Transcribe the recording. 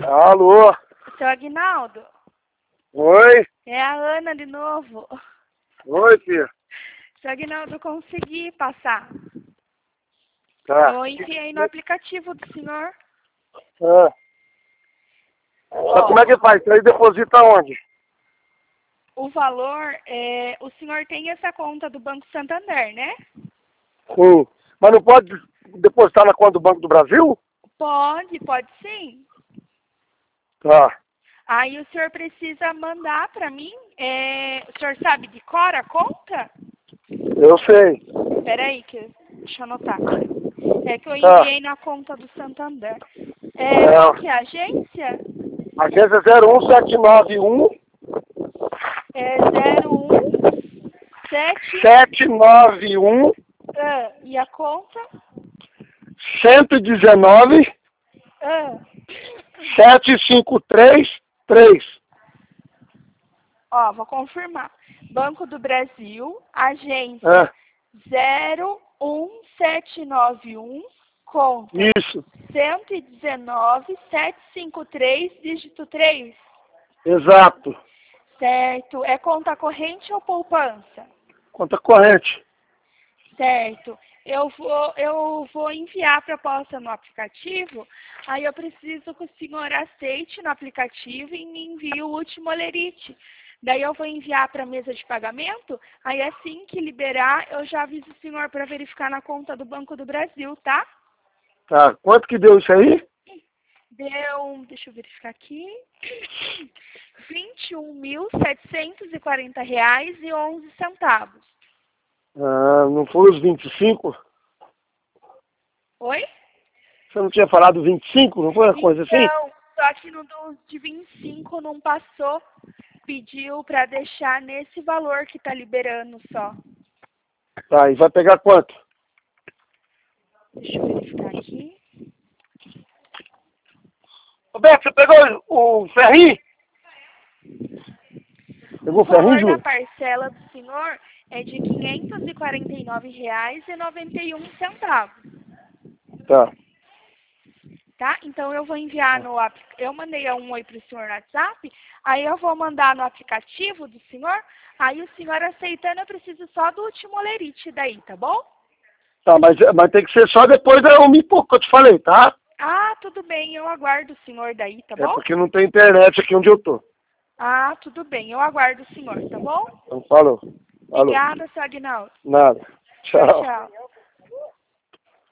Alô? Seu Aguinaldo? Oi? É a Ana de novo. Oi, filho. Seu Aguinaldo, eu consegui passar. Tá. Eu enfiei no aplicativo do senhor. Ah. Mas como é que faz? Aí deposita onde? O valor, o senhor tem essa conta do Banco Santander, né? Sim. Mas não pode depositar na conta do Banco do Brasil? Pode sim. Tá. Aí o senhor precisa mandar para mim, o senhor sabe de cor a conta? Eu sei. Peraí, deixa eu anotar. É que eu enviei na conta do Santander. Qual que é a agência? Agência 01791 É 017... 791 e a conta? 119 7533. Ó, vou confirmar. Banco do Brasil, agência 01791, conta Isso. 119 753, dígito 3. Exato. Certo. É conta corrente ou poupança? Conta corrente. Certo. Eu vou enviar a proposta no aplicativo, aí eu preciso que o senhor aceite no aplicativo e me envie o último olerite. Daí eu vou enviar para a mesa de pagamento, aí assim que liberar, eu já aviso o senhor para verificar na conta do Banco do Brasil, tá? Tá. Quanto que deu isso aí? Deu, deixa eu verificar aqui, R$21.740,11. Ah, não foi os 25? Oi? Você não tinha falado 25? Não foi uma coisa assim? Então, só que no de 25 não passou. Pediu para deixar nesse valor que tá liberando só. Tá, e vai pegar quanto? Deixa eu verificar aqui. Roberto, você pegou o ferrinho? Pegou o ferrinho, valor da Júlio? parcela do senhor é de R$549,91. Tá. Tá? Então eu vou enviar no eu mandei um oi pro senhor no WhatsApp, aí eu vou mandar no aplicativo do senhor, aí o senhor aceitando, eu preciso só do último olerite daí, tá bom? Tá, mas tem que ser só depois da 1 que eu te falei, tá? Ah, tudo bem, eu aguardo o senhor daí, tá bom? É porque não tem internet aqui onde eu tô. Ah, tudo bem, eu aguardo o senhor, tá bom? Então falou. Falou. Obrigada, seu Aguinaldo. Nada. Tchau, Tchau. tchau.